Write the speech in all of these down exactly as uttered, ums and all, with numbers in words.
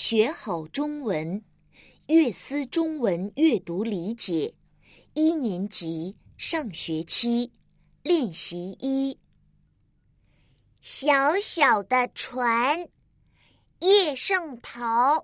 学好中文，乐思中文阅读理解，一年级上学期练习一。 小小的船，叶圣陶。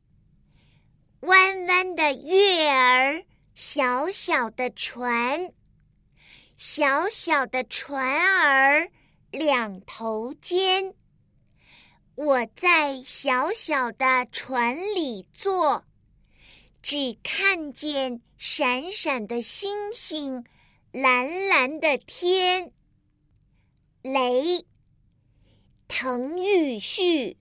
弯弯的月儿，小小的船，小小的船儿两头尖。我在小小的船里坐，只看见闪闪的星星，蓝蓝的天。雷，滕玉旭。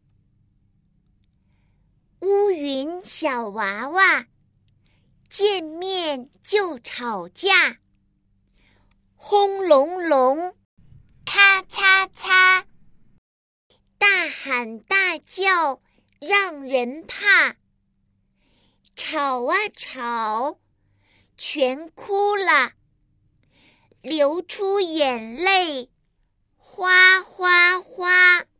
乌云小娃娃，见面就吵架，轰隆隆，咔嚓嚓，大喊大叫让人怕，吵啊吵，全哭了，流出眼泪，哗哗哗。